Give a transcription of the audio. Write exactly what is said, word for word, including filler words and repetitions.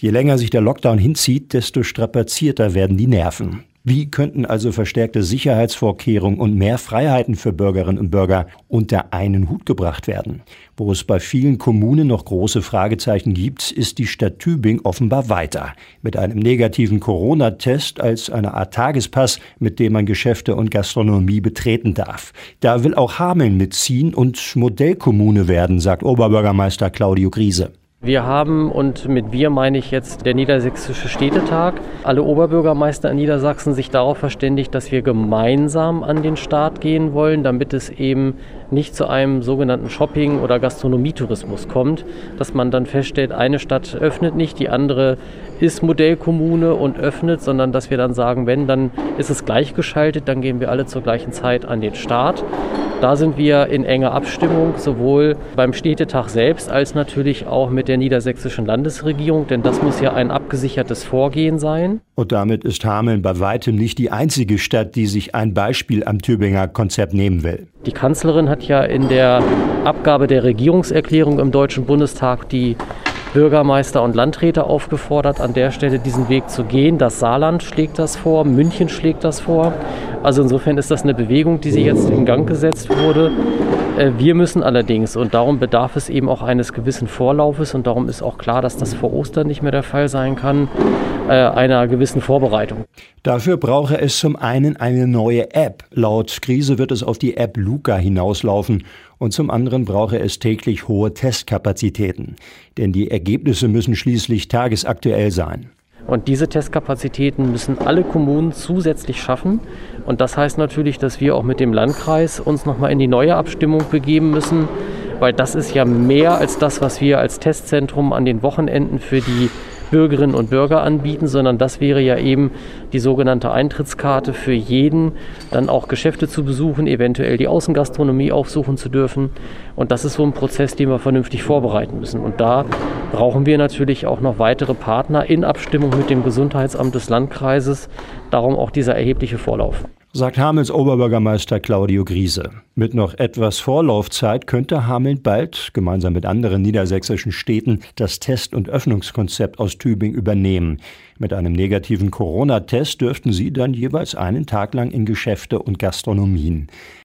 Je länger sich der Lockdown hinzieht, desto strapazierter werden die Nerven. Wie könnten also verstärkte Sicherheitsvorkehrungen und mehr Freiheiten für Bürgerinnen und Bürger unter einen Hut gebracht werden? Wo es bei vielen Kommunen noch große Fragezeichen gibt, ist die Stadt Tübingen offenbar weiter. Mit einem negativen Corona-Test als eine Art Tagespass, mit dem man Geschäfte und Gastronomie betreten darf. Da will auch Hameln mitziehen und Modellkommune werden, sagt Oberbürgermeister Claudio Griese. Wir haben, und mit wir meine ich jetzt der Niedersächsische Städtetag, alle Oberbürgermeister in Niedersachsen sich darauf verständigt, dass wir gemeinsam an den Start gehen wollen, damit es eben nicht zu einem sogenannten Shopping- oder Gastronomietourismus kommt, dass man dann feststellt, eine Stadt öffnet nicht, die andere ist Modellkommune und öffnet, sondern dass wir dann sagen, wenn, dann ist es gleichgeschaltet, dann gehen wir alle zur gleichen Zeit an den Start. Da sind wir in enger Abstimmung, sowohl beim Städtetag selbst als natürlich auch mit der niedersächsischen Landesregierung, denn das muss ja ein abgesichertes Vorgehen sein. Und damit ist Hameln bei weitem nicht die einzige Stadt, die sich ein Beispiel am Tübinger Konzept nehmen will. Die Kanzlerin hat ja in der Abgabe der Regierungserklärung im Deutschen Bundestag die Bürgermeister und Landräte aufgefordert, an der Stelle diesen Weg zu gehen. Das Saarland schlägt das vor, München schlägt das vor. Also insofern ist das eine Bewegung, die sie jetzt in Gang gesetzt wurde. Wir müssen allerdings, und darum bedarf es eben auch eines gewissen Vorlaufes, und darum ist auch klar, dass das vor Ostern nicht mehr der Fall sein kann, einer gewissen Vorbereitung. Dafür brauche es zum einen eine neue App. Laut Griese wird es auf die App Luca hinauslaufen. Und zum anderen brauche es täglich hohe Testkapazitäten. Denn die Ergebnisse müssen schließlich tagesaktuell sein. Und diese Testkapazitäten müssen alle Kommunen zusätzlich schaffen. Und das heißt natürlich, dass wir auch mit dem Landkreis uns nochmal in die neue Abstimmung begeben müssen. Weil das ist ja mehr als das, was wir als Testzentrum an den Wochenenden für die Bürgerinnen und Bürger anbieten, sondern das wäre ja eben die sogenannte Eintrittskarte für jeden, dann auch Geschäfte zu besuchen, eventuell die Außengastronomie aufsuchen zu dürfen. Und das ist so ein Prozess, den wir vernünftig vorbereiten müssen. Und da brauchen wir natürlich auch noch weitere Partner in Abstimmung mit dem Gesundheitsamt des Landkreises. Darum auch dieser erhebliche Vorlauf. Sagt Hamelns Oberbürgermeister Claudio Griese. Mit noch etwas Vorlaufzeit könnte Hameln bald, gemeinsam mit anderen niedersächsischen Städten, das Test- und Öffnungskonzept aus Tübingen übernehmen. Mit einem negativen Corona-Test dürften sie dann jeweils einen Tag lang in Geschäfte und Gastronomien.